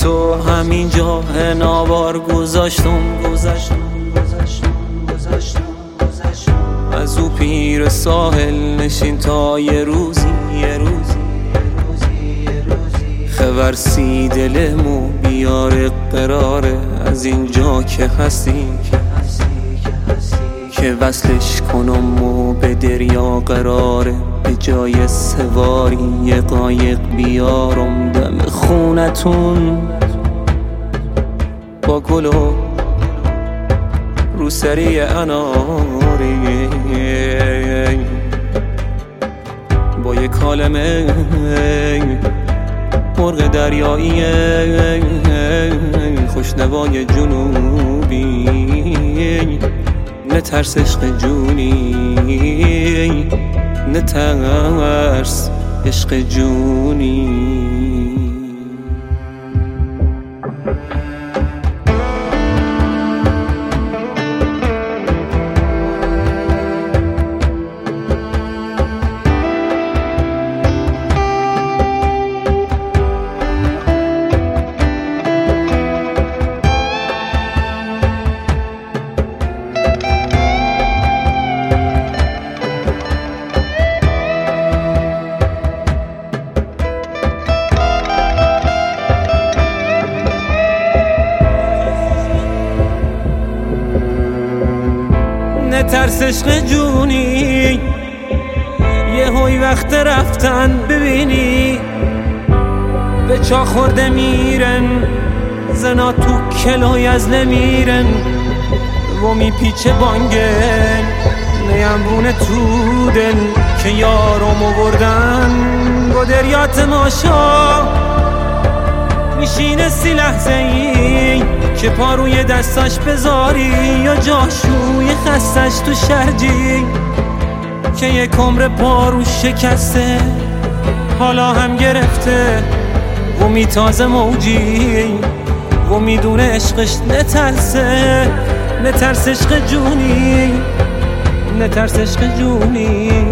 تو همینجا ناوار گذاشتم از او پیر ساحل نشین تا یه روزی خبرسی دلمو بیاره قراره از اینجا که هستی که وصلش کنم و به دریا قراره به جای سواری یه قایق بیارم دم خونتون با گل و روسری اناری با یه کالمه مرغ دریایی خوشنوای جنوبی نترس عشق جونی نترس عشق جونی نترس عشق جونی یه هوی وقت رفتن ببینی به چا خورده میرن زنا تو کلای از نمیرن و میپیچه بانگن نیمرونه تو دل که یارمو بردن با دریات ماشا میشینه سی لحظه ای که پاروی دستاش بذاری یا جاشوی خستش تو شرجی که یک عمر پارو شکسته حالا هم گرفته و میتازه موجی و میدونه عشقش نترسه نترس عشق جونی نترس عشق جونی